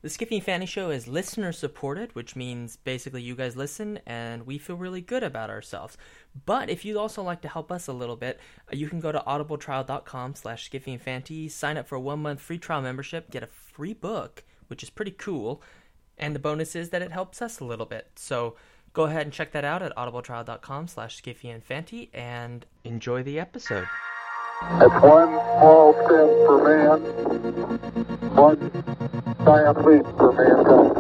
The Skiffy and Fanny Show is listener supported, which means basically you guys listen and we feel really good about ourselves. But if you'd also like to help us a little bit, you can go to audibletrial.com/skiffyandfanty, sign up for a 1-month free trial membership, get a free book, which is pretty cool. And the bonus is that it helps us a little bit. So go ahead and check that out at audibletrial.com/skiffyandfanty and enjoy the episode. It's one small step for man, one giant leap for mankind.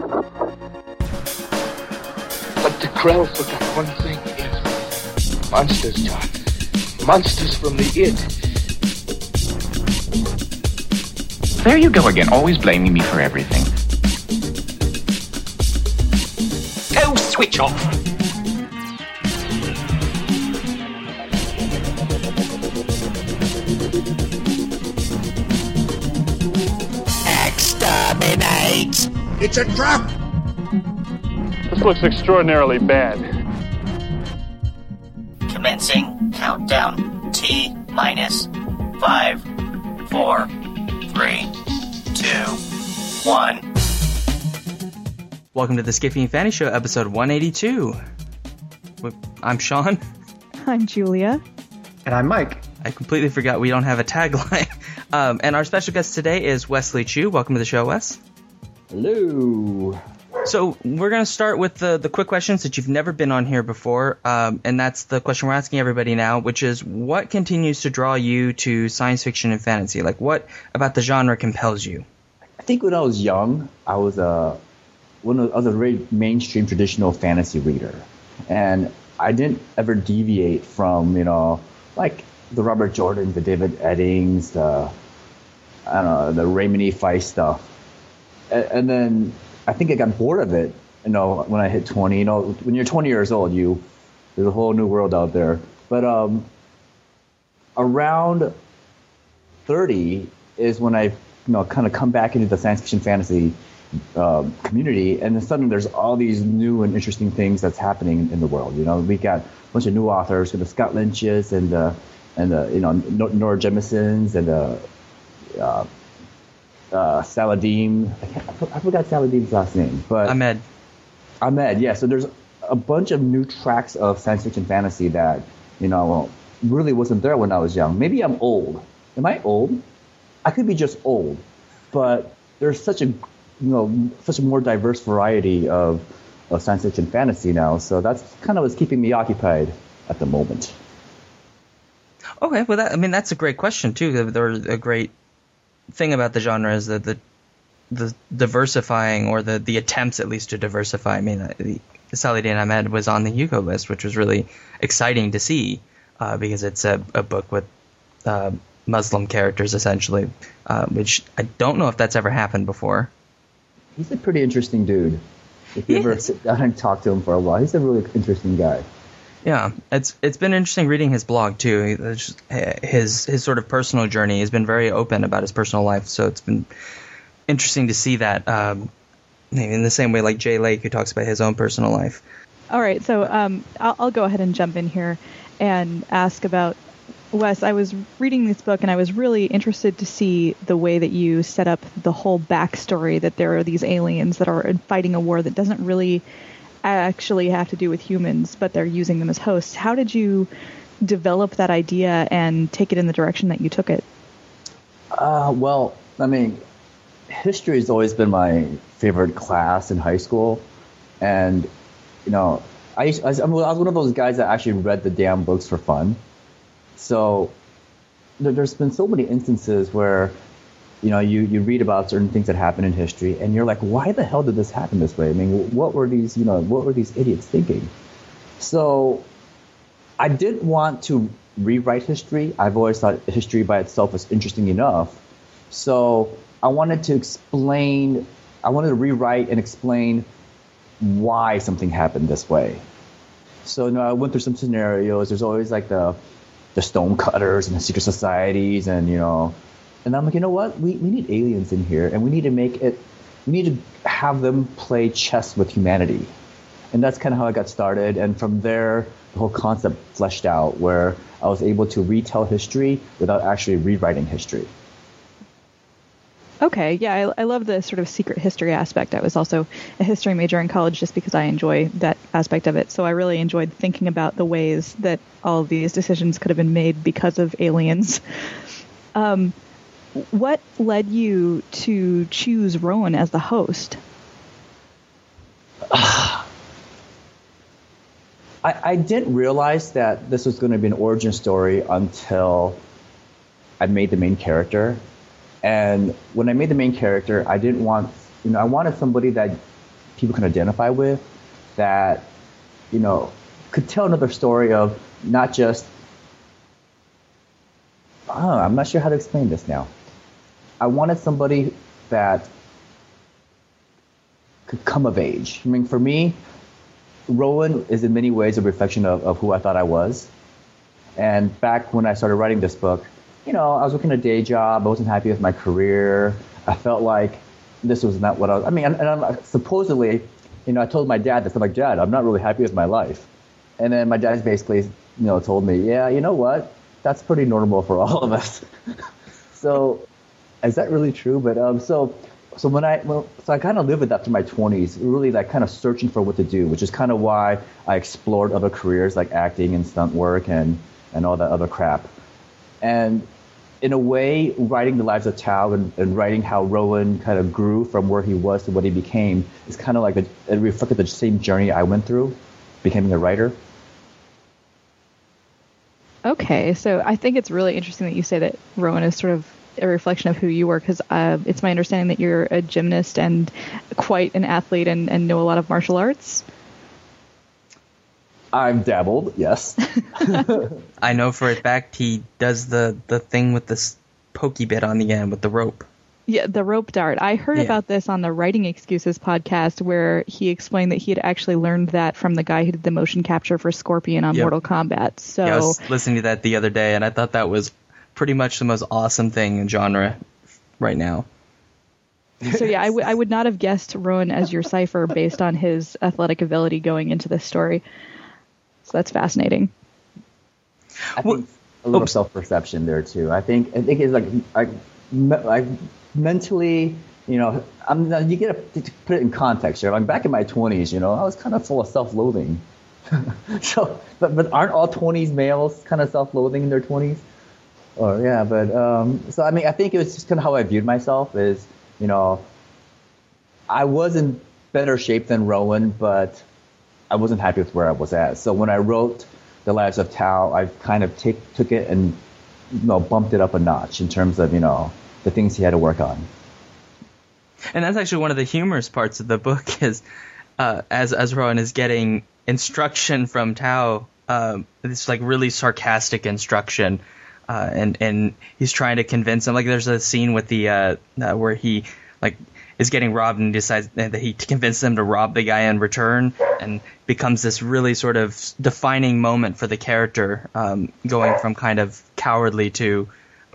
But the Krell forgot one thing, yes. Monsters, John. Monsters from the id. There you go again, always blaming me for everything. Oh, switch off! Exterminate! It's a trap! This looks extraordinarily bad. Commencing countdown. T-5, 4, 3, 2, 1. Welcome to the Skiffy and Fanny Show, episode 182. I'm Sean. I'm Julia. And I'm Mike. I completely forgot we don't have a tagline. And our special guest today is Wesley Chu. Welcome to the show, Wes. Hello. So we're going to start with the quick questions that you've never been on here before. And that's the question we're asking everybody now, which is, what continues to draw you to science fiction and fantasy? Like, what about the genre compels you? I think when I was young, I was a very mainstream traditional fantasy reader. And I didn't ever deviate from, like the Robert Jordan, the David Eddings, the Raymond E. Feist stuff. And then I think I got bored of it, when I hit 20. When you're 20 years old, there's a whole new world out there. But around 30 is when I, kind of come back into the science fiction fantasy community, and then suddenly there's all these new and interesting things that's happening in the world. We got a bunch of new authors, the Scott Lynch's and Nora Jemison's and Saladin. I forgot Saladin's last name, but Ahmed. Yeah. So there's a bunch of new tracks of science fiction fantasy that really wasn't there when I was young. Maybe I'm old. Am I old? I could be just old, but there's such a more diverse variety of science fiction fantasy now. So that's kind of what's keeping me occupied at the moment. Okay, well, that's a great question too. There's a great thing about the genre is that the diversifying, or the attempts at least to diversify. I mean, Saladin Ahmed was on the Hugo list, which was really exciting to see because it's a book with Muslim characters essentially, which I don't know if that's ever happened before. He's a pretty interesting dude. If you ever sit down and talk to him for a while, he's a really interesting guy. Yeah, it's been interesting reading his blog too. His sort of personal journey. He's been very open about his personal life, so it's been interesting to see that in the same way like Jay Lake, who talks about his own personal life. All right, so I'll go ahead and jump in here and ask about Wes. I was reading this book and I was really interested to see the way that you set up the whole backstory, that there are these aliens that are fighting a war that doesn't really actually have to do with humans, but they're using them as hosts. How did you develop that idea and take it in the direction that you took it? Well, history has always been my favorite class in high school. And, I was one of those guys that actually read the damn books for fun. So there's been so many instances where, you read about certain things that happen in history, and you're like, why the hell did this happen this way? I mean, what were these idiots thinking? So I didn't want to rewrite history. I've always thought history by itself was interesting enough. So I wanted to rewrite and explain why something happened this way. So I went through some scenarios. There's always like the stonecutters and the secret societies, and and I'm like, what? We need aliens in here, and we need to have them play chess with humanity. And that's kind of how I got started. And from there, the whole concept fleshed out, where I was able to retell history without actually rewriting history. Okay, yeah, I love the sort of secret history aspect. I was also a history major in college just because I enjoy that aspect of it. So I really enjoyed thinking about the ways that all of these decisions could have been made because of aliens. What led you to choose Rowan as the host? I didn't realize that this was going to be an origin story until I made the main character. And when I made the main character, I didn't want, I wanted somebody that people can identify with, that, could tell another story of not just, I'm not sure how to explain this now. I wanted somebody that could come of age. I mean, for me, Rowan is in many ways a reflection of who I thought I was. And back when I started writing this book, I was working a day job. I wasn't happy with my career. I felt like this was not what I was. I mean, and I'm, supposedly, I told my dad this. I'm like, Dad, I'm not really happy with my life. And then my dad basically, told me, yeah, you know what? That's pretty normal for all of us. So, is that really true? But so I kind of lived with that through my 20s, really like kind of searching for what to do, which is kind of why I explored other careers like acting and stunt work and all that other crap. And in a way, writing the lives of Tao and writing how Rowan kind of grew from where he was to what he became is kind of like it reflected the same journey I went through, becoming a writer. Okay, so I think it's really interesting that you say that Rowan is sort of a reflection of who you were, because it's my understanding that you're a gymnast and quite an athlete and know a lot of martial arts. I've dabbled, yes. I know for a fact he does the thing with this pokey bit on the end with the rope. Yeah, the rope dart. I heard about this on the Writing Excuses podcast, where he explained that he had actually learned that from the guy who did the motion capture for Scorpion on Mortal Kombat. So I was listening to that the other day, and I thought that was pretty much the most awesome thing in genre right now. So yeah, I would not have guessed Rowan as your Cypher based on his athletic ability going into this story. So that's fascinating. I think a little self-perception there too. I think it's like I mentally, you get to put it in context here. I'm back in my 20s, I was kind of full of self-loathing. So, but aren't all 20s males kind of self-loathing in their 20s? So I mean, I think it was just kind of how I viewed myself is, I was in better shape than Rowan, but I wasn't happy with where I was at. So when I wrote The Lives of Tao, I kind of took it and, bumped it up a notch in terms of, the things he had to work on. And that's actually one of the humorous parts of the book is, as Rowan is getting instruction from Tao, this like really sarcastic instruction, and he's trying to convince him. Like there's a scene with the where he like is getting robbed and decides that he convinces him to rob the guy in return, and becomes this really sort of defining moment for the character, going from kind of cowardly to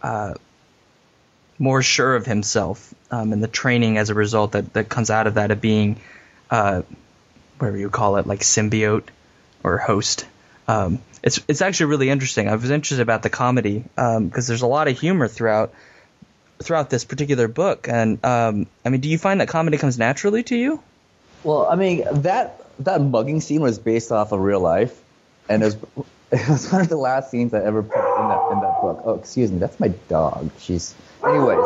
more sure of himself, and the training as a result that comes out of that of being, whatever you call it, like symbiote or host. It's actually really interesting. I was interested about the comedy because there's a lot of humor throughout this particular book. And I mean, do you find that comedy comes naturally to you? Well, I mean, that mugging scene was based off of real life, and it was one of the last scenes I ever put in that book. Oh, excuse me, that's my dog. Anyways,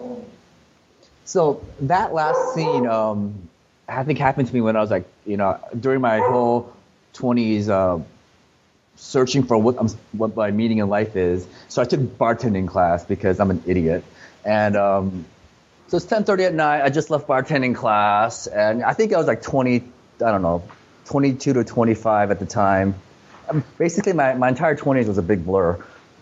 so that last scene, I think happened to me when I was like, during my whole 20s, searching for what my meaning in life is. So I took bartending class because I'm an idiot. And so it's 10:30 at night. I just left bartending class, and I think I was like 22 to 25 at the time. Basically, my entire 20s was a big blur.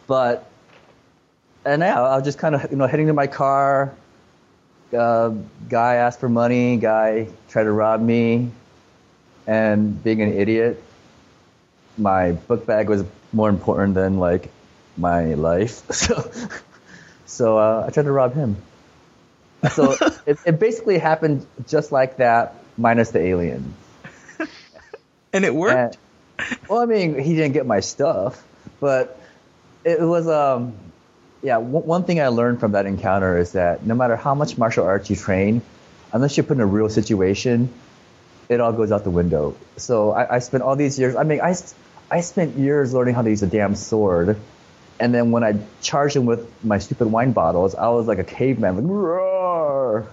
And yeah, I was just kind of heading to my car. Guy asked for money. Guy tried to rob me, and being an idiot, my book bag was more important than like my life. So I tried to rob him. So it basically happened just like that, minus the alien. And it worked? Well, I mean, he didn't get my stuff, but it was, Yeah, one thing I learned from that encounter is that no matter how much martial arts you train, unless you're put in a real situation, it all goes out the window. So I spent all these years. I mean, I spent years learning how to use a damn sword, and then when I charged him with my stupid wine bottles, I was like a caveman, like roar.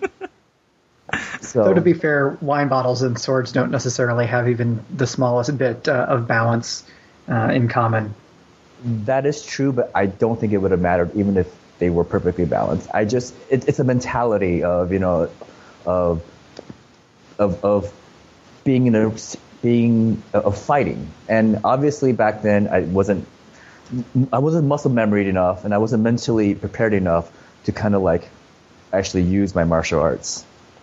So to be fair, wine bottles and swords don't necessarily have even the smallest bit of balance in common. That is true, but I don't think it would have mattered even if they were perfectly balanced. It's a mentality of, you know, of fighting. And obviously back then I wasn't muscle memoried enough, and I wasn't mentally prepared enough to kind of like actually use my martial arts.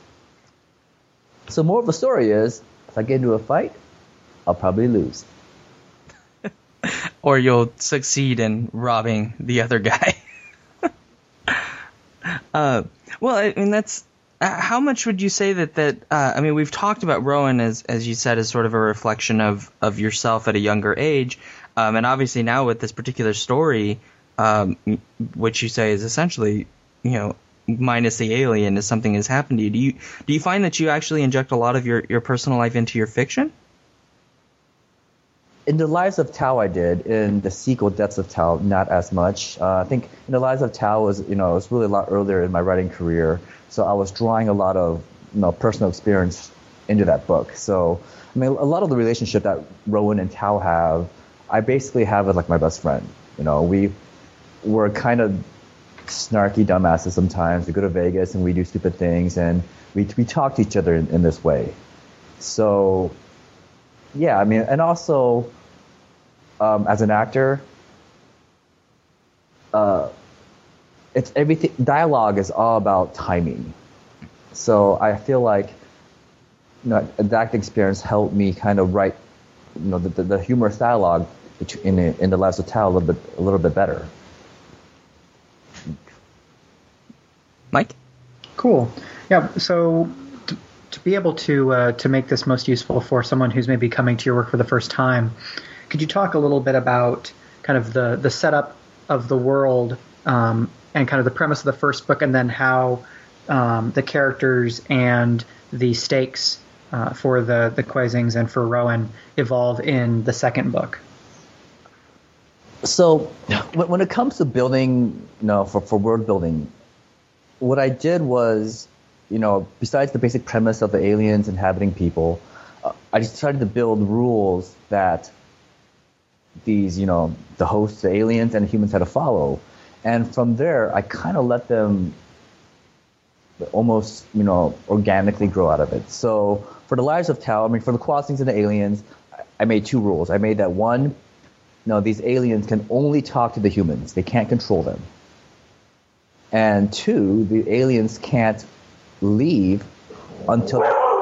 So more of the story is, if I get into a fight, I'll probably lose. Or you'll succeed in robbing the other guy. Well, I mean, that's... how much would you say that I mean, we've talked about Rowan, as you said, as sort of a reflection of yourself at a younger age. And obviously now with this particular story, which you say is essentially, you know, minus the alien, as something has happened to you. Do you find that you actually inject a lot of your personal life into your fiction? In the Lives of Tao, I did. In the sequel, Deaths of Tao, not as much. I think in the Lives of Tao was really a lot earlier in my writing career, so I was drawing a lot of personal experience into that book. So I mean, a lot of the relationship that Rowan and Tao have, I basically have as like my best friend. You know, we're kind of snarky dumbasses sometimes. We go to Vegas and we do stupid things, and we talk to each other in this way. So yeah, I mean, and also as an actor, it's everything. Dialogue is all about timing. So I feel like the acting experience helped me kind of write, the humorous dialogue in the Lives of Tao a little bit better. Mike? Cool. Yeah. So to be able to make this most useful for someone who's maybe coming to your work for the first time, could you talk a little bit about kind of the setup of the world and kind of the premise of the first book, and then how the characters and the stakes for the Kwai-Zings and for Rowan evolve in the second book? So when it comes to building, for world building, what I did was, besides the basic premise of the aliens inhabiting people, I just started to build rules that these, the hosts, the aliens, and the humans had to follow. And from there, I kind of let them almost, organically grow out of it. So for the Lives of Tao, for the Kwai-Zings and the aliens, I made two rules. I made that one, these aliens can only talk to the humans. They can't control them. And two, the aliens can't leave until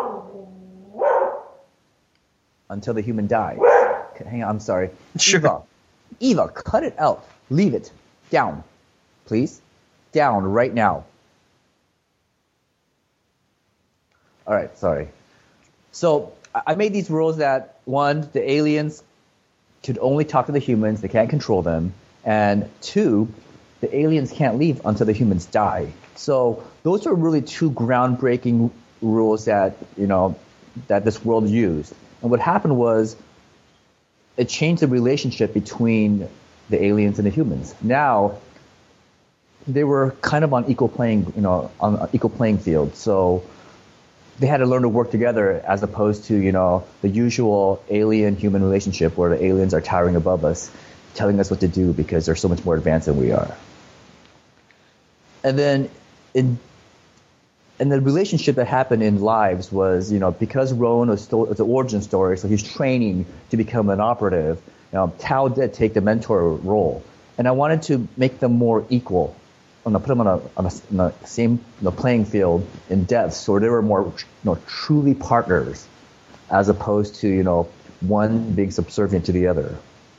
the human dies. Okay, hang on, I'm sorry. Sure. Eva, cut it out. Leave it. Down. Please. Down right now. All right, sorry. So I made these rules that, one, the aliens could only talk to the humans. They can't control them. And two, the aliens can't leave until the humans die. So those are really two groundbreaking rules that, that this world used. And what happened was it changed the relationship between the aliens and the humans. Now they were kind of on equal playing field. So they had to learn to work together, as opposed to, the usual alien-human relationship where the aliens are towering above us, telling us what to do because they're so much more advanced than we are. And then the relationship that happened in Lives was, because Rowan was the origin story, so he's training to become an operative. Tao did take the mentor role, and I wanted to make them more equal. Put them on the same playing field in depth, so they were more truly partners, as opposed to one being subservient to the other.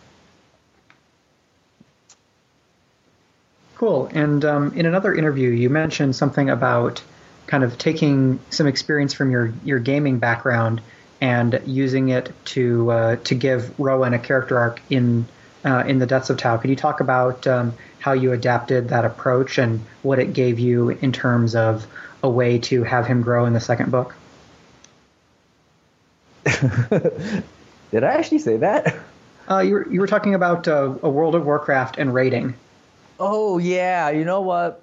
Cool. And in another interview, you mentioned something about kind of taking some experience from your gaming background and using it to give Rowan a character arc in in the Deaths of Tau. Could you talk about how you adapted that approach and what it gave you in terms of a way to have him grow in the second book? Did I actually say that? You were talking about a World of Warcraft and raiding. Oh yeah, you know what?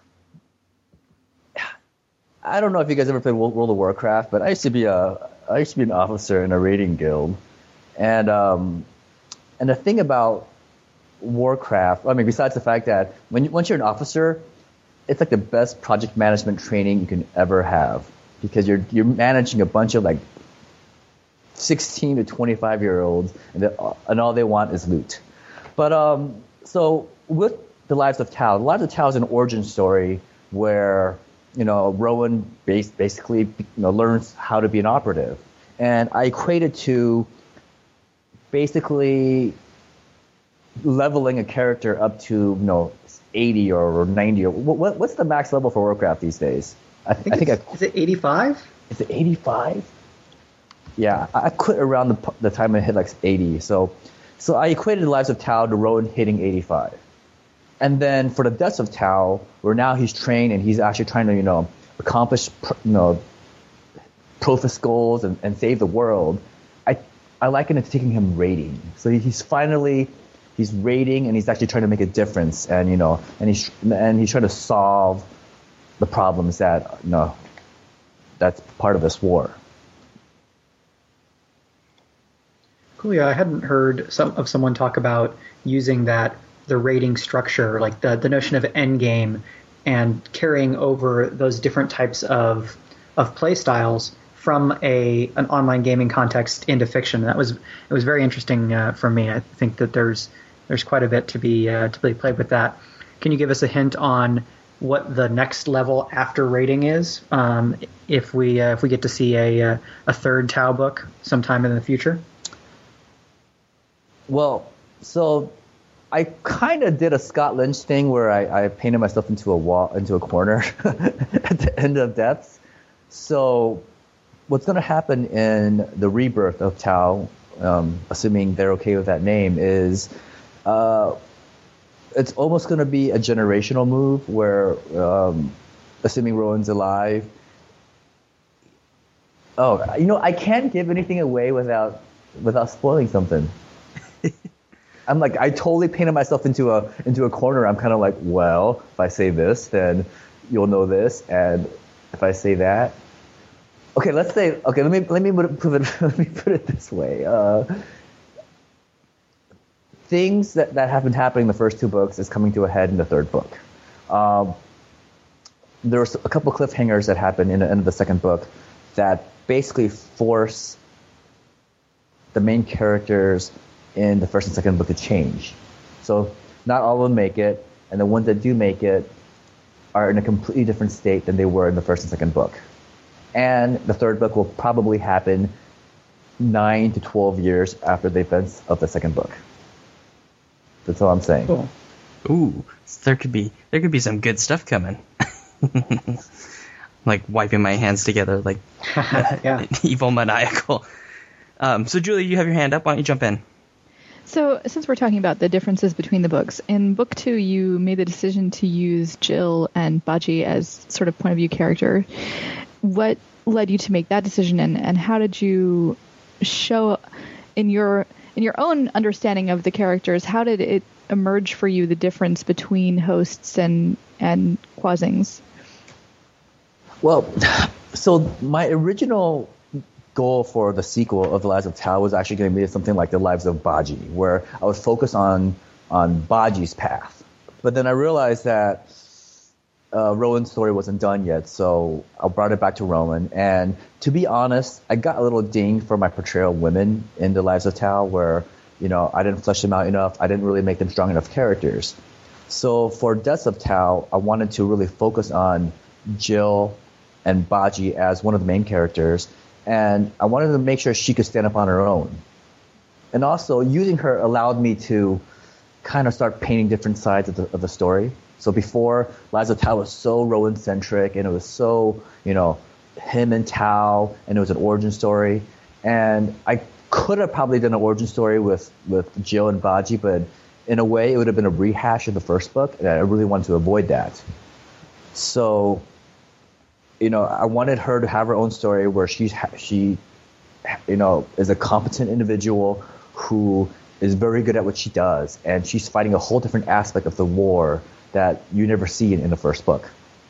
I don't know if you guys ever played World of Warcraft, but I used to be an officer in a raiding guild, and the thing about Warcraft, I mean, besides the fact that once you're an officer, it's like the best project management training you can ever have, because you're managing a bunch of like 16 to 25-year-olds, and all they want is loot. But so with The Lives of Tau, The Lives of Tau is an origin story where Rowan basically learns how to be an operative, and I equate it to basically leveling a character up to 80 or 90 or what's the max level for Warcraft these days? I think is it 85? Is it 85? Yeah, I quit around the time I hit like 80. So I equated The Lives of Tau to Rowan hitting 85. And then for the Deaths of Tau, where now he's trained and he's actually trying to, accomplish, Prophis goals and save the world, I liken it to taking him raiding. So he's raiding and he's actually trying to make a difference, and he's trying to solve the problems that that's part of this war. Cool. Yeah, I hadn't heard of someone talk about using the rating structure, like the notion of endgame, and carrying over those different types of play styles from an online gaming context into fiction. It was very interesting for me. I think that there's quite a bit to be played with that. Can you give us a hint on what the next level after rating is, if we get to see a third Tau book sometime in the future? Well, so I kind of did a Scott Lynch thing where I painted myself into a corner at the end of Deaths. So what's going to happen in the rebirth of Tau, assuming they're okay with that name, is it's almost going to be a generational move where, assuming Rowan's alive. Oh, I can't give anything away without spoiling something. I'm like, I totally painted myself into a corner. I'm kind of like, well, if I say this, then you'll know this, and if I say that, okay, let me put it this way. Things that have been happening in the first two books is coming to a head in the third book. There were a couple cliffhangers that happened in the end of the second book that basically force the main characters in the first and second book to change. So not all of them make it, and the ones that do make it are in a completely different state than they were in the first and second book. And the third book will probably happen 9 to 12 years after the events of the second book. That's all I'm saying. Cool. Ooh, so there could be some good stuff coming. Like wiping my hands together like yeah. Evil maniacal. So Julie, you have your hand up. Why don't you jump in? So since we're talking about the differences between the books, in book 2 you made the decision to use Jill and Baji as sort of point of view character. What led you to make that decision, and how did you show in your own understanding of the characters, how did it emerge for you, the difference between hosts and Quazings? Well, so my original goal for the sequel of The Lives of Tau was actually going to be something like The Lives of Baji, where I would focus on Baji's path. But then I realized that Rowan's story wasn't done yet, so I brought it back to Rowan. And to be honest, I got a little ding for my portrayal of women in The Lives of Tau, where I didn't flesh them out enough. I didn't really make them strong enough characters. So for Deaths of Tau, I wanted to really focus on Jill and Baji as one of the main characters, and I wanted to make sure she could stand up on her own. And also, using her allowed me to kind of start painting different sides of the story. So before, Lives of Tau was so Rowan-centric, and it was so, him and Tau, and it was an origin story. And I could have probably done an origin story with Jill and Baji, but in a way it would have been a rehash of the first book, and I really wanted to avoid that. So, I wanted her to have her own story where she is a competent individual who is very good at what she does, and she's fighting a whole different aspect of the war that you never see in the first book.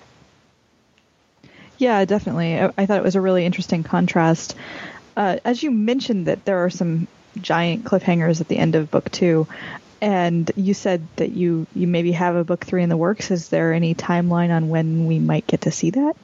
Yeah, definitely. I thought it was a really interesting contrast. As you mentioned that there are some giant cliffhangers at the end of book 2, and you said that you maybe have a book 3 in the works. Is there any timeline on when we might get to see that?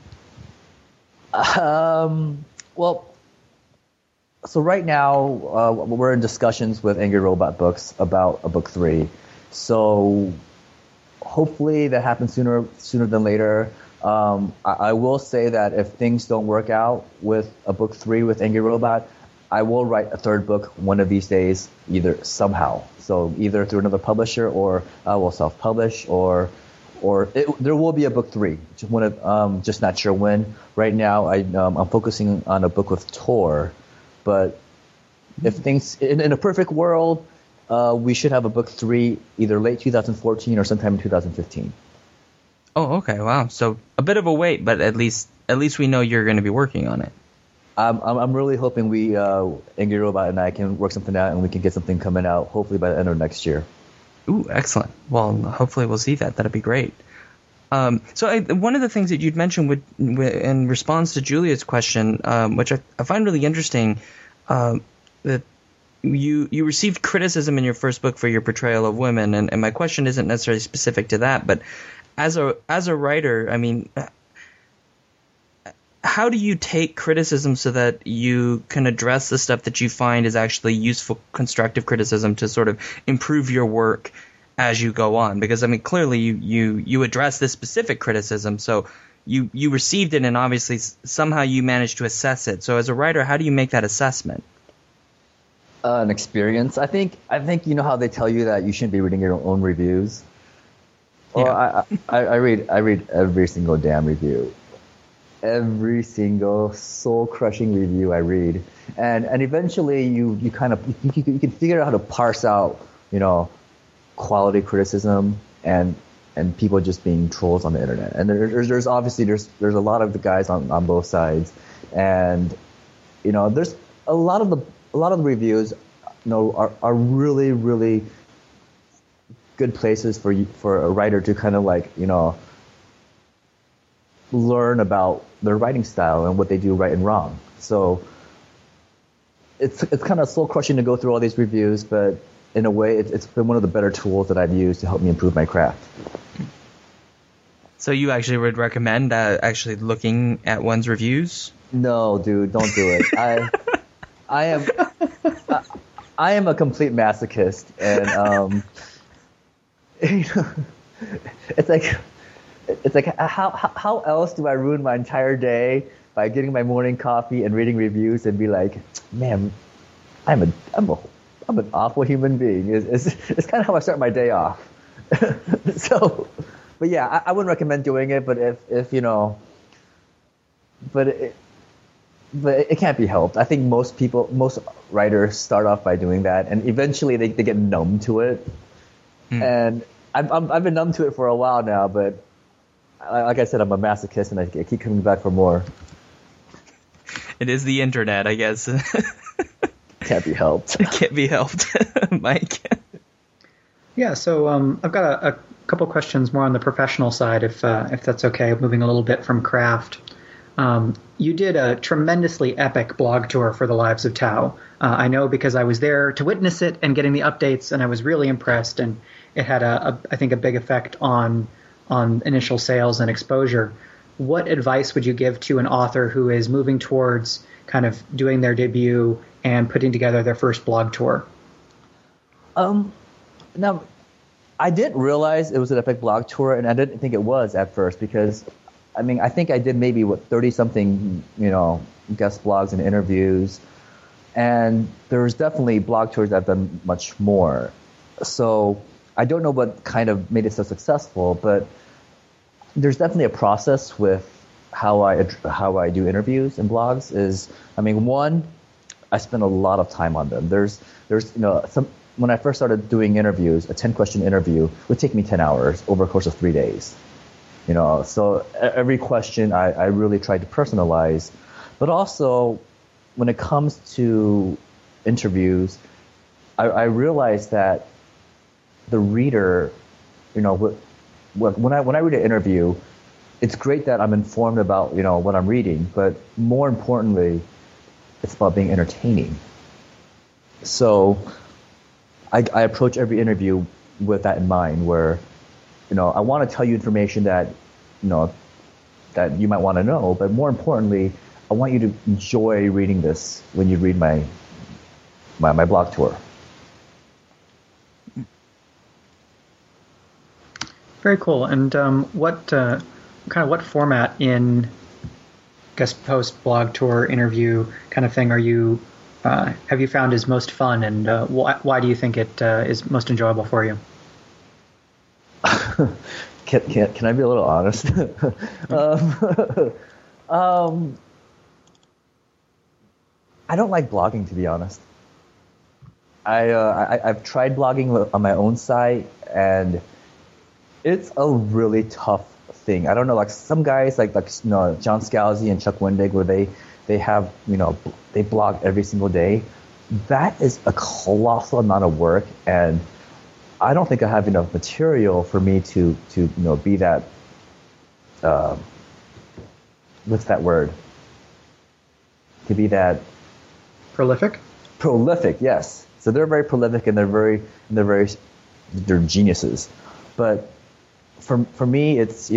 Well, so right now we're in discussions with Angry Robot Books about a book 3. So hopefully that happens sooner than later. I will say that if things don't work out with a book 3 with Angry Robot, I will write a third book one of these days, either somehow. So either through another publisher, or I will self-publish, or there will be a book 3. Just not sure when. Right now, I'm focusing on a book with Tor, but if things in a perfect world, we should have a book 3 either late 2014 or sometime in 2015. Oh, okay, wow. So a bit of a wait, but at least we know you're going to be working on it. I'm really hoping Angry Robot and I can work something out, and we can get something coming out hopefully by the end of next year. Ooh, excellent. Well, hopefully we'll see that. That'd be great. One of the things that you'd mentioned in response to Julia's question, which I find really interesting, that you received criticism in your first book for your portrayal of women, and my question isn't necessarily specific to that, but as a writer, I mean, how do you take criticism so that you can address the stuff that you find is actually useful, constructive criticism to sort of improve your work as you go on? Because, I mean, clearly you address this specific criticism, so you received it, and obviously somehow you managed to assess it. So as a writer, how do you make that assessment? An experience. I think you know how they tell you that you shouldn't be reading your own reviews. Well, yeah. I read every single damn review. Every single soul-crushing review I read, and eventually you can figure out how to parse out, quality criticism and people just being trolls on the internet. And there's obviously there's a lot of the guys on both sides, and there's a lot of the reviews, are really, really good places for a writer to kind of learn about their writing style and what they do right and wrong. So it's kind of soul crushing to go through all these reviews, but in a way, it's been one of the better tools that I've used to help me improve my craft. So you actually would recommend actually looking at one's reviews? No, dude, don't do it. I am a complete masochist, and it's like how else do I ruin my entire day by getting my morning coffee and reading reviews and be like, man, I'm an awful human being. It's kind of how I start my day off. So, but yeah, I wouldn't recommend doing it. But but it can't be helped. I think most writers start off by doing that, and eventually they get numb to it. And I've been numb to it for a while now, but like I said, I'm a masochist, and I keep coming back for more. It is the internet, I guess. Can't be helped. It can't be helped, Mike. Yeah, so I've got a couple questions more on the professional side, if that's okay, moving a little bit from craft. You did a tremendously epic blog tour for the Lives of Tau. I know because I was there to witness it and getting the updates, and I was really impressed, and it had, I think, a big effect on initial sales and exposure. What advice would you give to an author who is moving towards kind of doing their debut and putting together their first blog tour? Now, I didn't realize it was an epic blog tour, and I didn't think it was at first because, I mean, I think I did maybe 30-something, guest blogs and interviews, and there's definitely blog tours that have done much more. So I don't know what kind of made it so successful, but there's definitely a process with how I do interviews and blogs. One, I spend a lot of time on them. There's when I first started doing interviews, a 10-question interview would take me 10 hours over a course of 3 days. So every question I really tried to personalize. But also, when it comes to interviews, I realized that the reader, when I read an interview, it's great that I'm informed about what I'm reading, but more importantly, it's about being entertaining. So I approach every interview with that in mind, where I want to tell you information that that you might want to know, but more importantly, I want you to enjoy reading this when you read my blog tour. Very cool. And what format in, I guess, post blog tour interview kind of thing have you found is most fun, and why do you think it is most enjoyable for you? Can I be a little honest? I don't like blogging, to be honest. I've tried blogging on my own site, and it's a really tough thing. I don't know, like some guys like John Scalzi and Chuck Wendig, where they have they blog every single day. That is a colossal amount of work, and I don't think I have enough material for me to be that what's that word? To be that prolific? Prolific, yes. So they're very prolific, and they're geniuses. But for me, it's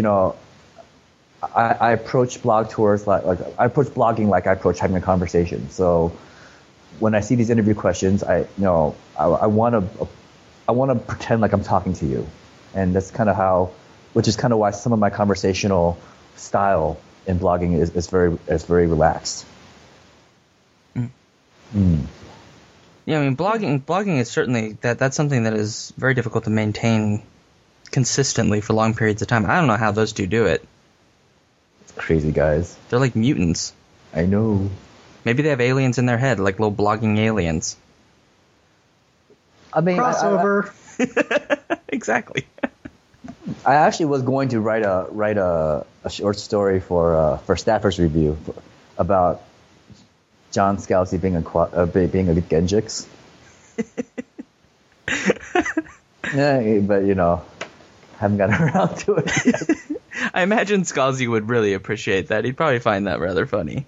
I approach blog tours like I approach blogging like I approach having a conversation. So when I see these interview questions, I want to pretend like I'm talking to you, and that's kind of which is kind of why some of my conversational style in blogging is very relaxed. Yeah, I mean, blogging is certainly that's something that is very difficult to maintain consistently for long periods of time. I don't know how those two do it. It's crazy guys. They're like mutants. I know. Maybe they have aliens in their head, like little blogging aliens. I mean, crossover. Exactly. I actually was going to write a short story for Staffers Review about John Scalzi being a Genjix. Yeah, but haven't gotten around to it yet. I imagine Scalzi would really appreciate that. He'd probably find that rather funny.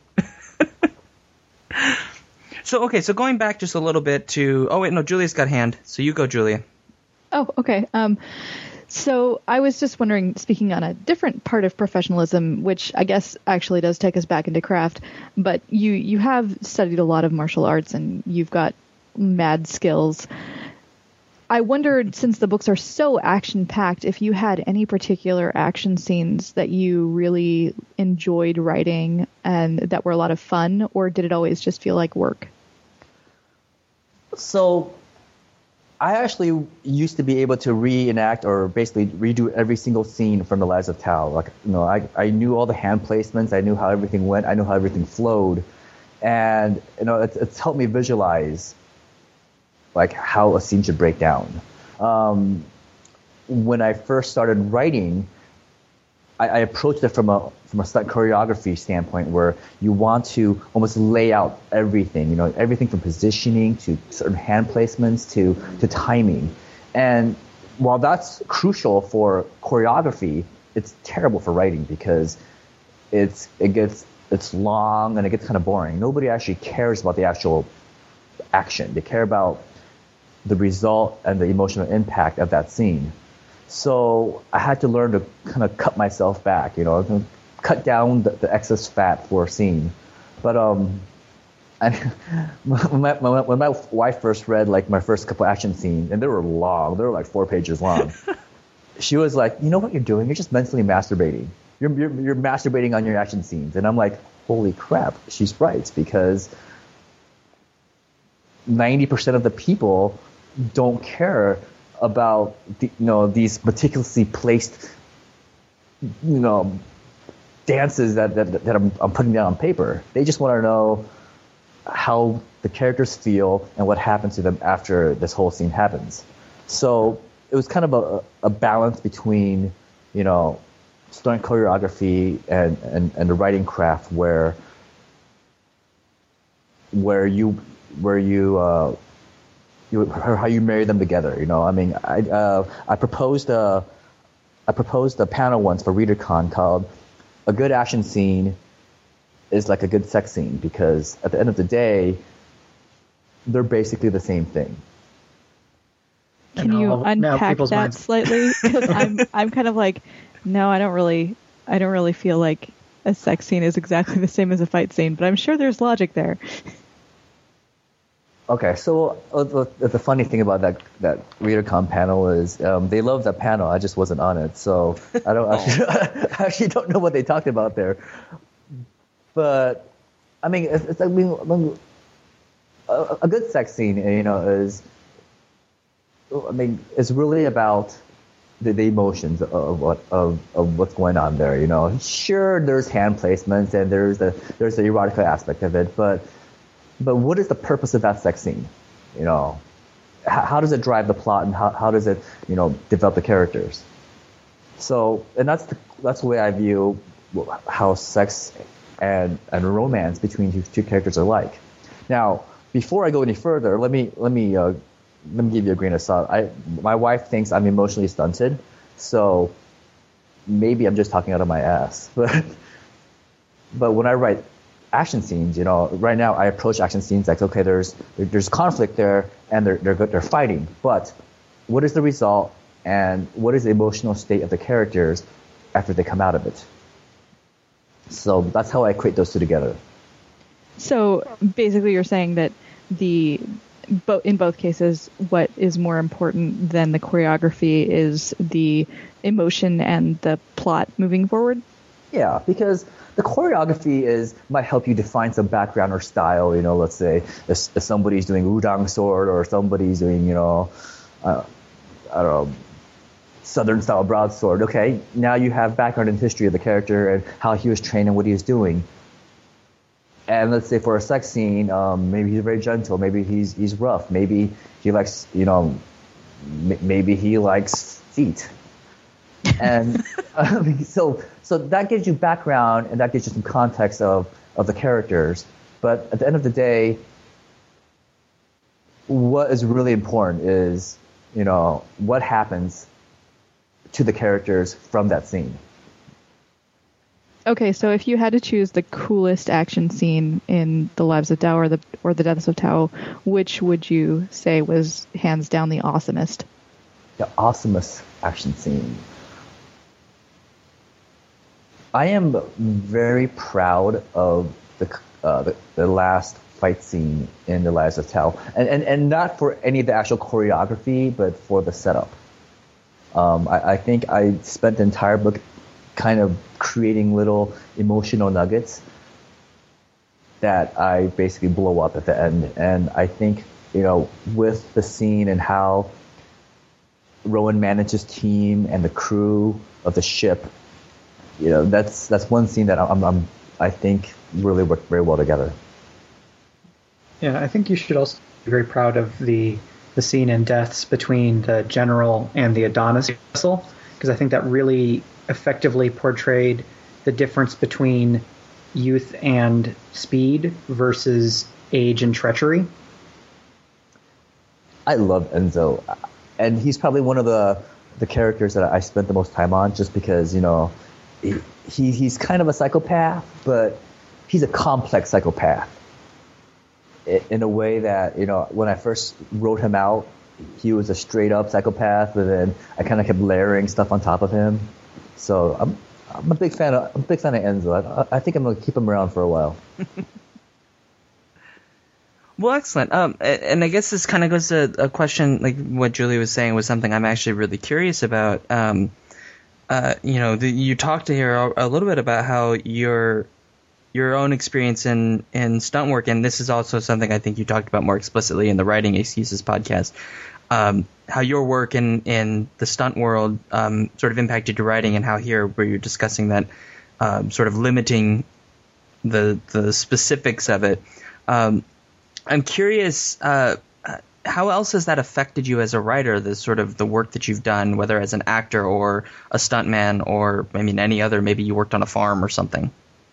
So going back just a little bit to... Oh, wait, no, Julia's got a hand. So you go, Julia. Oh, okay. So I was just wondering, speaking on a different part of professionalism, which I guess actually does take us back into craft, but you have studied a lot of martial arts and you've got mad skills. I wondered, since the books are so action-packed, if you had any particular action scenes that you really enjoyed writing and that were a lot of fun, or did it always just feel like work? So I actually used to be able to reenact or basically redo every single scene from The Lies of Tao. Like, I knew all the hand placements, I knew how everything went, I knew how everything flowed, and it's helped me visualize like how a scene should break down. When I first started writing, I approached it from a stunt choreography standpoint, where you want to almost lay out everything, everything from positioning to certain hand placements to timing. And while that's crucial for choreography, it's terrible for writing because it's long and it gets kind of boring. Nobody actually cares about the actual action. They care about the result and the emotional impact of that scene. So I had to learn to kind of cut myself back, cut down the excess fat for a scene. But when my wife first read like my first couple action scenes, and they were long, they were like 4 pages long, she was like, "You know what you're doing? You're just mentally masturbating. You're masturbating on your action scenes." And I'm like, "Holy crap!" She's right, because 90% of the people don't care about these meticulously placed dances that I'm putting down on paper. They just want to know how the characters feel and what happens to them after this whole scene happens. So it was kind of a balance between, stunt choreography and the writing craft where you how you marry them together. I proposed a panel once for ReaderCon called "A Good Action Scene is Like a Good Sex Scene," because at the end of the day, they're basically the same thing. Can you unpack that minds. slightly? Because I'm kind of like, no, I don't really feel like a sex scene is exactly the same as a fight scene, but I'm sure there's logic there. Okay, so the funny thing about that ReaderCon panel is they loved that panel. I just wasn't on it, so I don't I actually don't know what they talked about there. But I mean, a good sex scene, is really about the emotions of what's going on there. Sure, there's hand placements and there's the erotica aspect of it, but what is the purpose of that sex scene? How does it drive the plot, and how does it develop the characters? So, and that's the way I view how sex and romance between two characters are like. Now, before I go any further, let me give you a grain of salt. My wife thinks I'm emotionally stunted, so maybe I'm just talking out of my ass. But when I write action scenes, right now I approach action scenes like, okay, there's conflict there and they're fighting, but what is the result and what is the emotional state of the characters after they come out of it? So that's how I equate those two together. So basically you're saying that in both cases, what is more important than the choreography is the emotion and the plot moving forward? Yeah, because the choreography might help you define some background or style. Let's say if somebody's doing udang sword or somebody's doing, I don't know, Southern style broadsword. Okay, now you have background and history of the character and how he was trained and what he was doing. And let's say for a sex scene, maybe he's very gentle, maybe he's rough, maybe he likes, maybe he likes feet. And so that gives you background and that gives you some context of the characters. But at the end of the day, what is really important is, what happens to the characters from that scene. Okay, so if you had to choose the coolest action scene in The Lives of Tao or the Deaths of Tao, which would you say was hands down the awesomest? The awesomest action scene. I am very proud of the last fight scene in The Lives of Tao, and not for any of the actual choreography, but for the setup. I think I spent the entire book kind of creating little emotional nuggets that I basically blow up at the end. And I think, with the scene and how Rowan manages team and the crew of the ship, that's one scene that I think really worked very well together. Yeah, I think you should also be very proud of the scene in Deaths between the General and the Adonis vessel, because I think that really effectively portrayed the difference between youth and speed versus age and treachery. I love Enzo, and he's probably one of the characters that I spent the most time on, just because he's kind of a psychopath, but he's a complex psychopath in a way that when I first wrote him out, he was a straight up psychopath, but then I kind of kept layering stuff on top of him. So I'm a big fan of Enzo. I think I'm going to keep him around for a while. Well, excellent. And I guess this kind of goes to a question, like what Julie was saying was something I'm actually really curious about. You talked here a little bit about how your own experience in stunt work, and this is also something I think you talked about more explicitly in the Writing Excuses podcast. How your work in the stunt world sort of impacted your writing, and how here where you're discussing that sort of limiting the specifics of it. I'm curious, how else has that affected you as a writer, the sort of the work that you've done, whether as an actor or a stuntman or, I mean, any other, maybe you worked on a farm or something?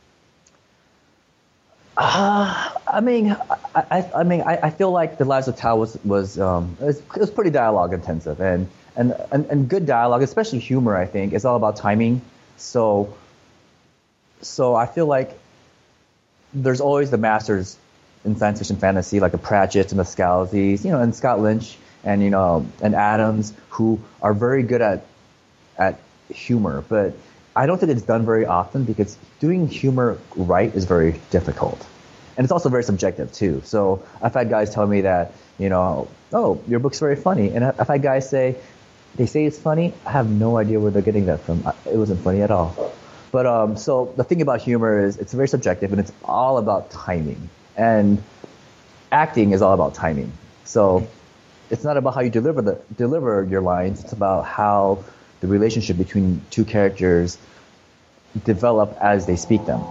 I feel like The Lives of Tao was pretty dialogue intensive and good dialogue, especially humor. I think it's all about timing. So I feel like there's always the masters in science fiction fantasy, like the Pratchett's and the Scalzi's, and Scott Lynch and and Adams, who are very good at humor. But I don't think it's done very often because doing humor right is very difficult. And it's also very subjective too. So I've had guys tell me that, oh, your book's very funny. And I've had guys say it's funny. I have no idea where they're getting that from. It wasn't funny at all. But so the thing about humor is it's very subjective and it's all about timing. And acting is all about timing. So it's not about how you deliver your lines. It's about how the relationship between two characters develop as they speak them.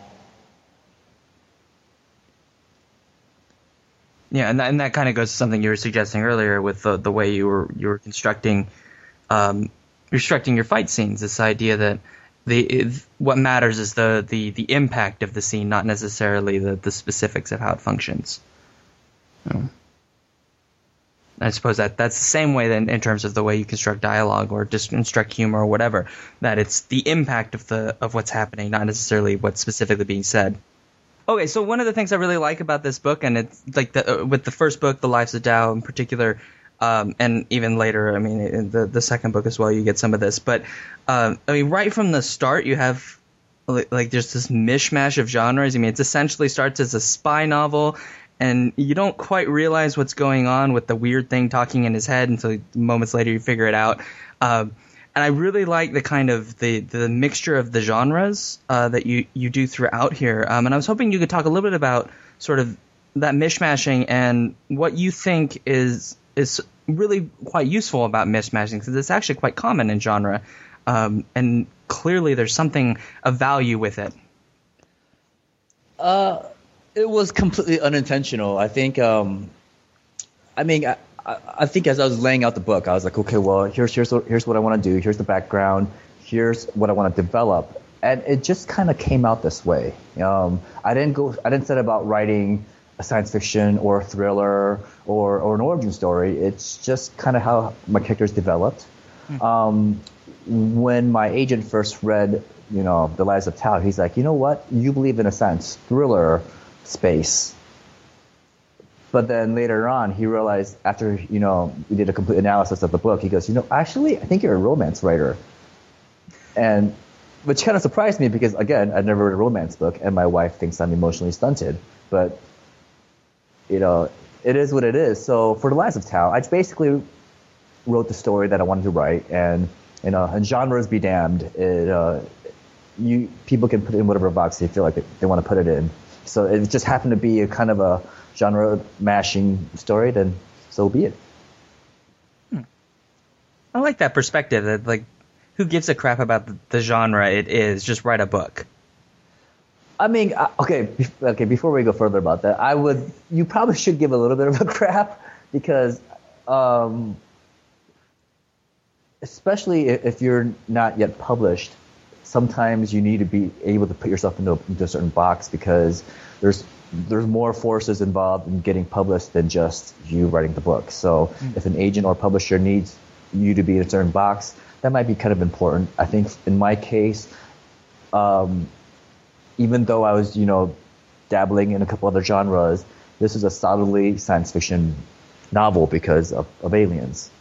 Yeah, and that kind of goes to something you were suggesting earlier with the way you were constructing your fight scenes. This idea that what matters is the impact of the scene, not necessarily the specifics of how it functions. I suppose that's the same way then in terms of the way you construct dialogue or just construct humor or whatever. That it's the impact of what's happening, not necessarily what's specifically being said. Okay, so one of the things I really like about this book, and it's like with the first book, The Lives of Tao in particular, and even later, I mean, in the second book as well, you get some of this. But I mean, right from the start, you have like there's this mishmash of genres. I mean, it essentially starts as a spy novel, and you don't quite realize what's going on with the weird thing talking in his head until moments later you figure it out. And I really like the kind of the mixture of the genres that you do throughout here. And I was hoping you could talk a little bit about sort of that mishmashing and what you think is really quite useful about mishmashing, because it's actually quite common in genre. And clearly there's something of value with it. It was completely unintentional. I think, I think as I was laying out the book, I was like, okay, well, here's what I want to do. Here's the background. Here's what I want to develop. And it just kind of came out this way. I didn't set about writing a science fiction or a thriller or an origin story. It's just kind of how my characters developed. When my agent first read, The Lives of Tao, he's like, you know what? You believe in a science thriller space. But then later on, he realized after, we did a complete analysis of the book, he goes, actually, I think you're a romance writer. And which kind of surprised me because, again, I'd never read a romance book, and my wife thinks I'm emotionally stunted. But, it is what it is. So for The Lives of Tao, I basically wrote the story that I wanted to write, and genres be damned. People can put it in whatever box they feel like they want to put it in. So it just happened to be a kind of a genre mashing story, then so be it. I like that perspective that, like, who gives a crap about the genre it is, just write a book. I mean, okay, before we go further about that, you probably should give a little bit of a crap because especially if you're not yet published, sometimes you need to be able to put yourself into a certain box because there's more forces involved in getting published than just you writing the book. So if an agent or publisher needs you to be in a certain box, that might be kind of important. I think in my case, even though I was, dabbling in a couple other genres, this is a solidly science fiction novel because of aliens.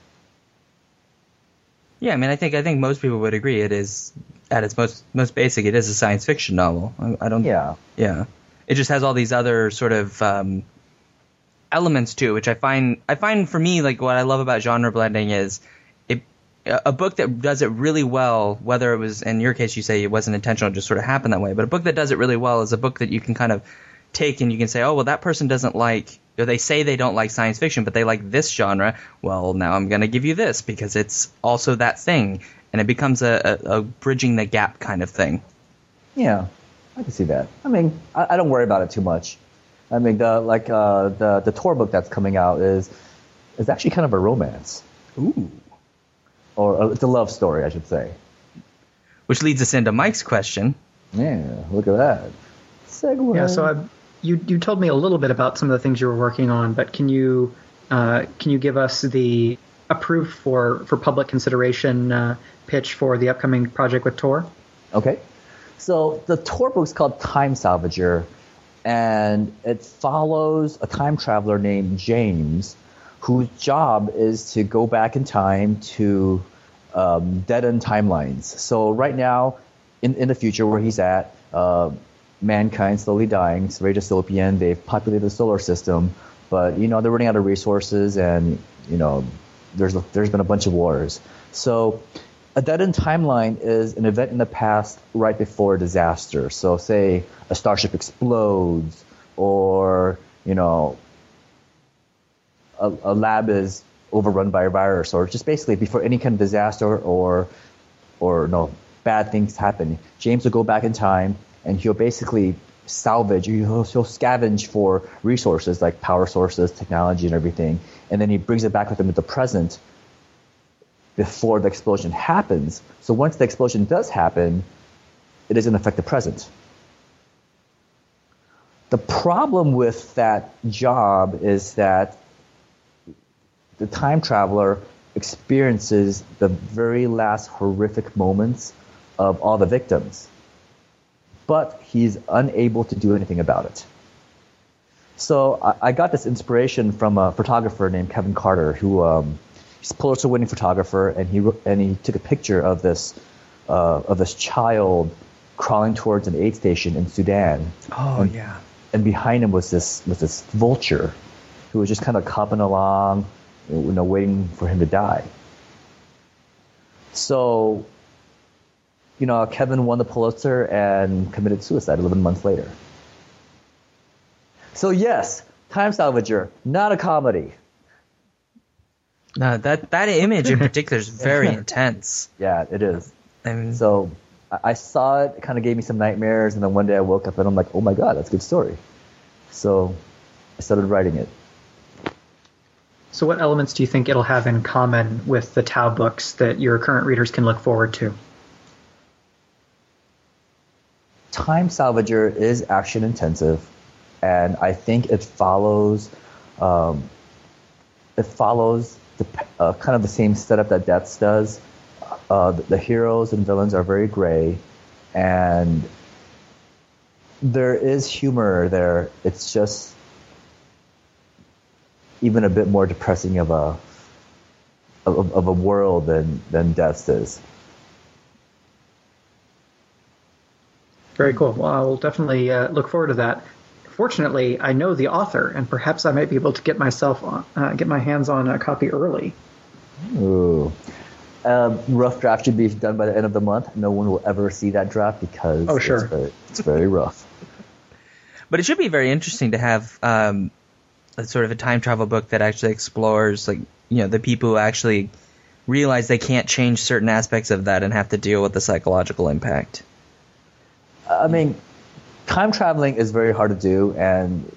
Yeah, I mean, I think most people would agree it is, at its most basic, it is a science fiction novel. Yeah. It just has all these other sort of elements to it, which I find for me, like, what I love about genre blending is a book that does it really well, whether it was, in your case, you say it wasn't intentional, it just sort of happened that way, but a book that does it really well is a book that you can kind of take and you can say, oh, well, that person doesn't like, or they say they don't like science fiction, but they like this genre. Well, now I'm going to give you this because it's also that thing, and it becomes a bridging the gap kind of thing. Yeah, I can see that. I mean, I don't worry about it too much. I mean, the Tor book that's coming out is actually kind of a romance. Ooh. Or it's a love story, I should say. Which leads us into Mike's question. Yeah, look at that. Segue. Yeah, so you told me a little bit about some of the things you were working on, but can you give us the approved for public consideration pitch for the upcoming project with Tor? Okay. So the Tor book's called Time Salvager, and it follows a time traveler named James, whose job is to go back in time to dead-end timelines. So right now, in the future where he's at, mankind slowly dying. It's very dystopian. They've populated the solar system, but they're running out of resources, and there's been a bunch of wars. So a dead-end timeline is an event in the past right before a disaster. So say a starship explodes, or a lab is overrun by a virus, or just basically before any kind of disaster or bad things happen. James will go back in time, and he'll basically salvage, he'll scavenge for resources like power sources, technology, and everything, and then he brings it back with him to the present before the explosion happens. So once the explosion does happen, it doesn't affect the present. The problem with that job is that the time traveler experiences the very last horrific moments of all the victims, but he's unable to do anything about it. So I got this inspiration from a photographer named Kevin Carter, who he's a Pulitzer-winning photographer, and he took a picture of this child crawling towards an aid station in Sudan. Oh, yeah. And behind him was this vulture who was just kind of hopping along, waiting for him to die. So, Kevin won the Pulitzer and committed suicide 11 months later. So yes, Time Salvager, not a comedy. No, that image in particular is very intense. Yeah, it is. So I saw it kind of gave me some nightmares, and then one day I woke up and I'm like, oh my god, that's a good story. So I started writing it. So what elements do you think it'll have in common with the Tau books that your current readers can look forward to? Time Salvager is action intensive, and I think it follows the kind of the same setup that Deaths does. The heroes and villains are very gray, and there is humor there. It's just even a bit more depressing of a world than Deaths is. Very cool. Well, I will definitely look forward to that. Fortunately, I know the author, and perhaps I might be able to get my hands on a copy early. Ooh. Rough draft should be done by the end of the month. No one will ever see that draft because it's very rough. But it should be very interesting to have a sort of a time travel book that actually explores, the people who actually realize they can't change certain aspects of that and have to deal with the psychological impact. I mean, time traveling is very hard to do, and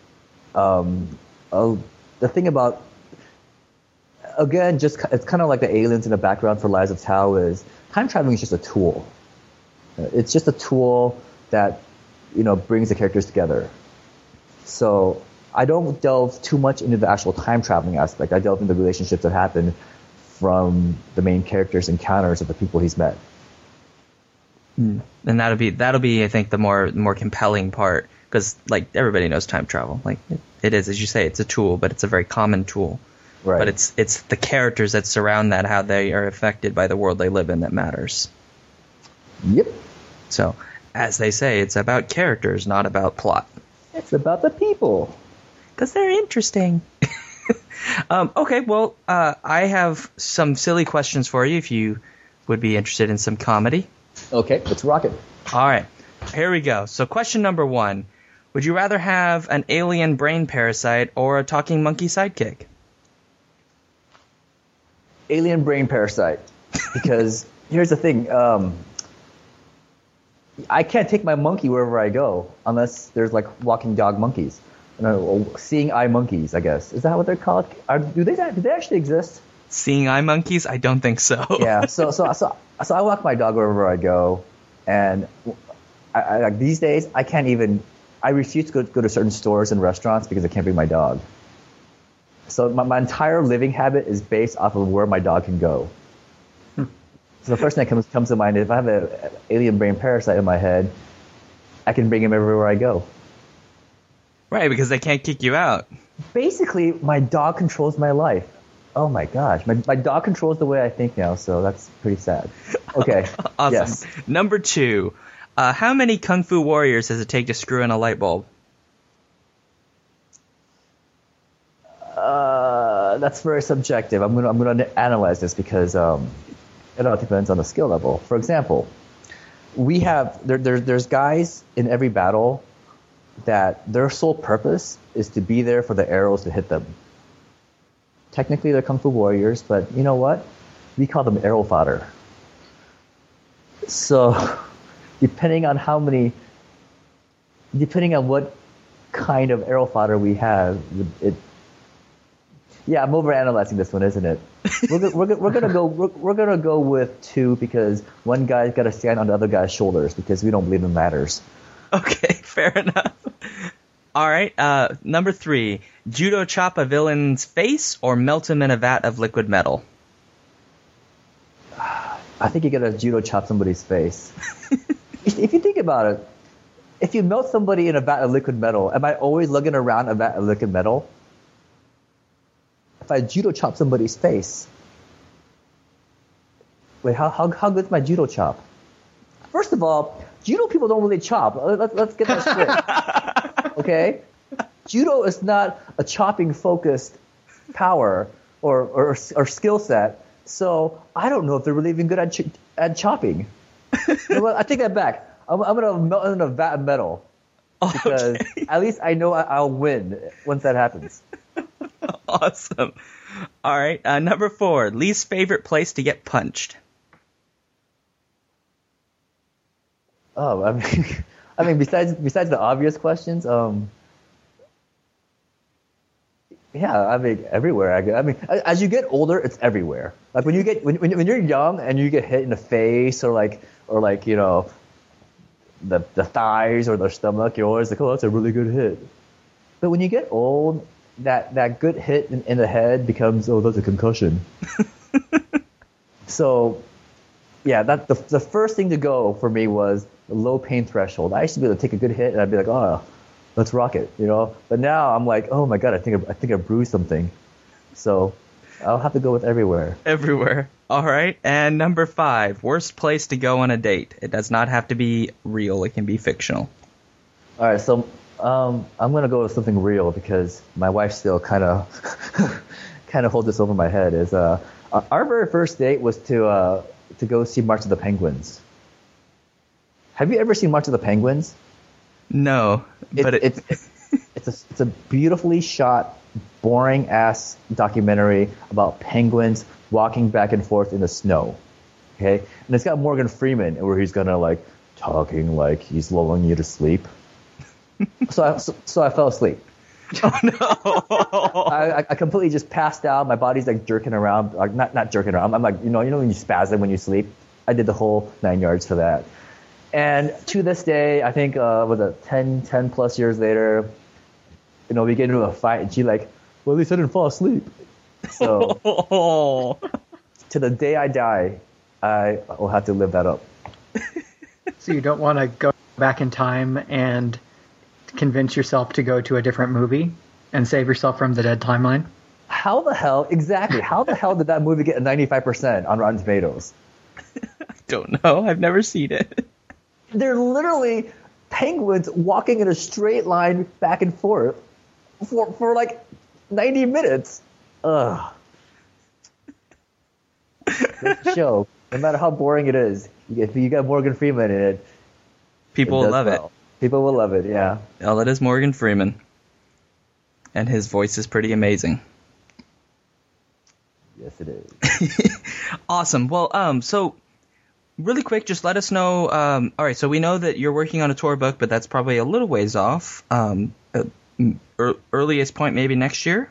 the thing about, again, it's kind of like the aliens in the background for Lies of Tau is time traveling is just a tool. It's just a tool that brings the characters together. So I don't delve too much into the actual time traveling aspect. I delve into the relationships that happen from the main character's encounters of the people he's met. And that'll be I think the more compelling part, because everybody knows time travel. It is, as you say, it's a tool, but it's a very common tool. Right. But it's the characters that surround that, how they are affected by the world they live in, that matters. Yep. So, as they say, it's about characters, not about plot. It's about the people. Because they're interesting. Okay, well, I have some silly questions for you if you would be interested in some comedy. Okay, let's rock it. All right, here we go. So question number 1. Would you rather have an alien brain parasite or a talking monkey sidekick? Alien brain parasite. Because here's the thing. I can't take my monkey wherever I go unless there's walking dog monkeys. seeing eye monkeys, I guess. Is that what they're called? Do they actually exist? Seeing eye monkeys? I don't think so. Yeah. So I walk my dog wherever I go, and I like these days I can't even. I refuse to go to certain stores and restaurants because I can't bring my dog. So my entire living habit is based off of where my dog can go. So the first thing that comes to mind is if I have an alien brain parasite in my head, I can bring him everywhere I go. Right, because they can't kick you out. Basically, my dog controls my life. Oh my gosh, my dog controls the way I think now, so that's pretty sad. Okay. Awesome. Yes. Number 2, how many Kung Fu warriors does it take to screw in a light bulb? That's very subjective. I'm gonna analyze this because it all depends on the skill level. For example, we have there's guys in every battle that their sole purpose is to be there for the arrows to hit them. Technically, they're Kung Fu warriors, but you know what? We call them arrow fodder. So, depending on what kind of arrow fodder we have, yeah, I'm overanalyzing this one, isn't it? We're gonna go with 2 because one guy's got to stand on the other guy's shoulders because we don't believe in ladders. Okay, fair enough. All right, number 3, judo chop a villain's face or melt him in a vat of liquid metal? I think you gotta judo chop somebody's face. If you think about it, if you melt somebody in a vat of liquid metal, am I always lugging around a vat of liquid metal? If I judo chop somebody's face, wait, how good's my judo chop? First of all, judo people don't really chop. Let's get that straight. Okay? Judo is not a chopping focused power or skill set. So I don't know if they're really even good at chopping. You know what? I take that back. I'm gonna melt in a vat of metal because at least I know I'll win once that happens. Awesome. All right, number 4, least favorite place to get punched. Oh, I mean, besides the obvious questions, yeah, I mean, everywhere I go. I mean, as you get older, it's everywhere. Like when you're young and you get hit in the face or like you know, the thighs or the stomach, you're always like, oh, that's a really good hit. But when you get old, that good hit in the head becomes, oh, that's a concussion. So, yeah, that the first thing to go for me was the low pain threshold. I used to be able to take a good hit and I'd be like, oh, let's rock it, you know. But now I'm like, oh my god, I think I bruised something. So I'll have to go with everywhere. Everywhere. All right. And number 5, worst place to go on a date. It does not have to be real. It can be fictional. All right. So I'm gonna go with something real because my wife still kind of holds this over my head. Is our very first date was to go see March of the Penguins. Have you ever seen March of the Penguins? No, but it's a beautifully shot, boring ass documentary about penguins walking back and forth in the snow. Okay, and it's got Morgan Freeman where he's gonna like talking like he's lulling you to sleep. So I fell asleep. Oh no! I completely just passed out. My body's like jerking around, like not jerking around. I'm like, you know when you spasm when you sleep. I did the whole 9 yards for that. And to this day, I think was it 10 plus years later, you know, we get into a fight, and she like, well, at least I didn't fall asleep. So to the day I die, I will have to live that up. So you don't want to go back in time and convince yourself to go to a different movie and save yourself from the dead timeline? How the hell did that movie get a 95% on Rotten Tomatoes? I don't know. I've never seen it. They're literally penguins walking in a straight line back and forth for like 90 minutes. Ugh. This show, no matter how boring it is, if you got Morgan Freeman in it, people will love it. People will love it, yeah. Oh, that is Morgan Freeman. And his voice is pretty amazing. Yes, it is. Awesome. Well, so really quick, just let us know. All right, so we know that you're working on a tour book, but that's probably a little ways off. earliest point maybe next year?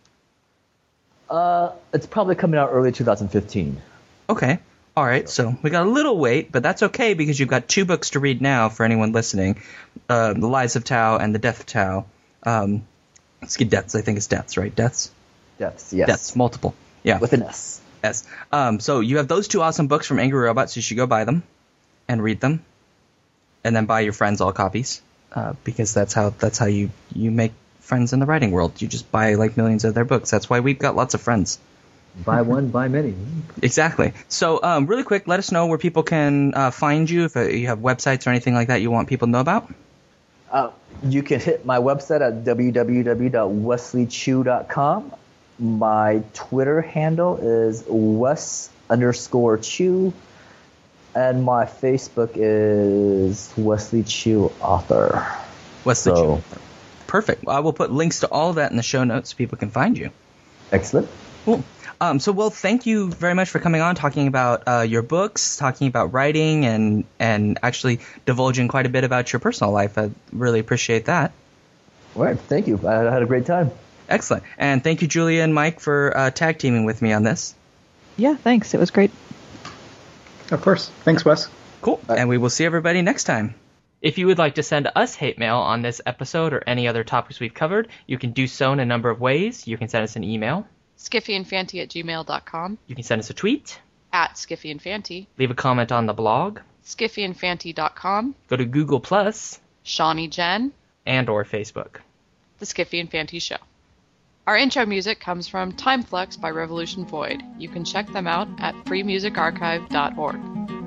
It's probably coming out early 2015. Okay. All right. So we got a little wait, but that's okay because you've got 2 books to read now for anyone listening. The Lies of Tao and The Death of Tao. Deaths. I think it's deaths, right? Deaths? Deaths, yes. Deaths, multiple. Yeah. With an S. S. So you have those 2 awesome books from Angry Robots. You should go buy them and read them. And then buy your friends all copies. Because that's how you make friends in the writing world. You just buy like millions of their books. That's why we've got lots of friends. Buy one, buy many. Exactly. So really quick, let us know where people can find you, if you have websites or anything like that you want people to know about. You can hit my website at www.wesleychew.com. My Twitter handle is Wes_Chew. And my Facebook is Wesley Chew Author. Wesley Chew. Perfect. Well, I will put links to all of that in the show notes so people can find you. Excellent. Cool. Thank you very much for coming on, talking about your books, talking about writing, and actually divulging quite a bit about your personal life. I really appreciate that. All right. Thank you. I had a great time. Excellent. And thank you, Julia and Mike, for tag teaming with me on this. Yeah, thanks. It was great. Of course. Thanks, Wes. Cool. And we will see everybody next time. If you would like to send us hate mail on this episode or any other topics we've covered, you can do so in a number of ways. You can send us an email. skiffyandfanty@gmail.com. You can send us a tweet. @skiffyandfanty. Leave a comment on the blog. skiffyandfanty.com. Go to Google+. Shawnee Jen. And or Facebook. The Skiffy and Fanty Show. Our intro music comes from Timeflux by Revolution Void. You can check them out at freemusicarchive.org.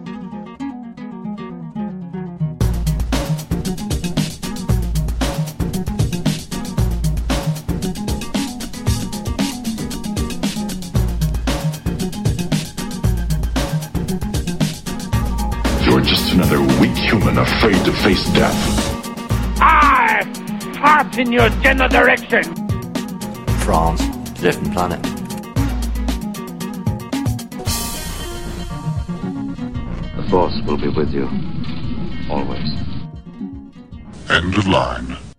You're just another weak human afraid to face death. I fart in your general direction. France, it's a different planet. The Force will be with you, always. End of line.